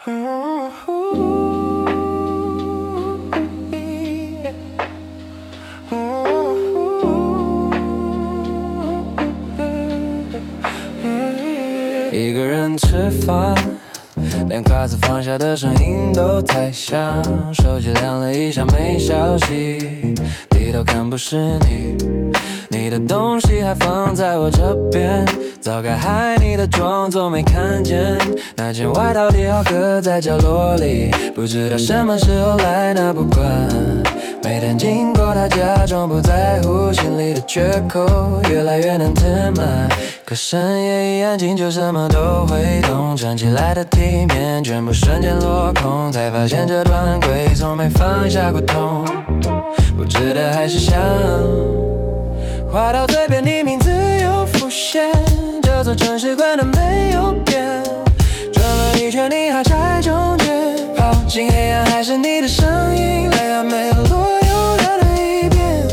一个人吃饭，连筷子放下的声音都太响，手机亮了一下没消息，低头看不是你，你的东西还放在我这边，早该害你的装作没看见，那件外套叠好搁在角落里，不知道什么时候来拿不惯，每天经过他假装不在乎，心里的缺口越来越难填满，可深夜一安静就什么都会懂，站起来的体面全部瞬间落空，才发现这段轨从没放下过痛，不值得还是想话到嘴边你名字又浮现，这座城市关的没有变，转了一圈你还在中间，跑进黑暗还是你的声音，泪还没落又忍了一遍，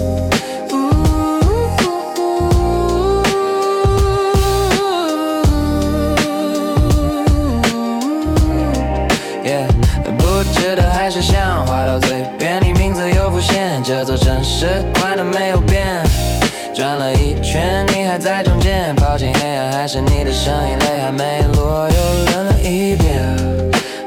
不值得还是想话到嘴边你名字又浮现，这座城市关的没有变，转了一圈你还在中间，跑进黑暗还是你的声音，泪还没落又忍了一遍，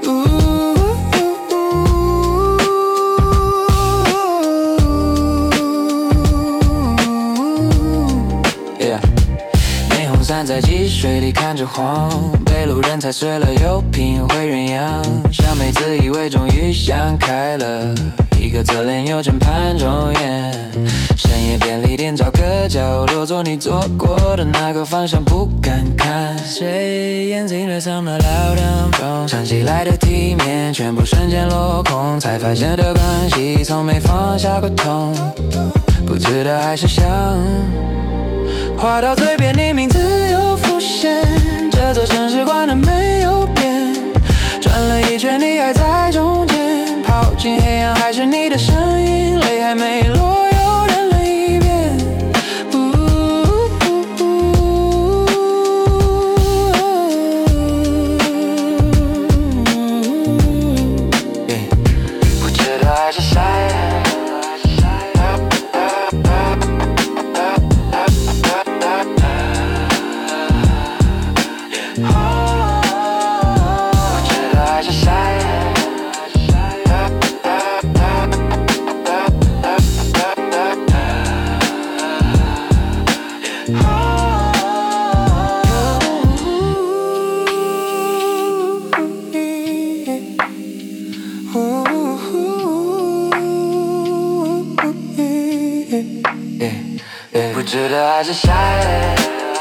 霓虹伞在积水里看着晃，被路人踩碎了又拼回原样，像每次以为终于想开了，一个侧脸又正盼中眼，深夜便利店找个角落坐你坐过的那个方向不敢看，谁眼睛惹上了老当中，想起来的体面全部瞬间落空，才发现的关系从没放下过痛，不值得还是想话到嘴边你名字又浮现，这座城市关的没有变，转了一圈你还在中间，跑进黑暗还是你的声音，泪还没落又忍了一遍，不值得还是想不值得还是下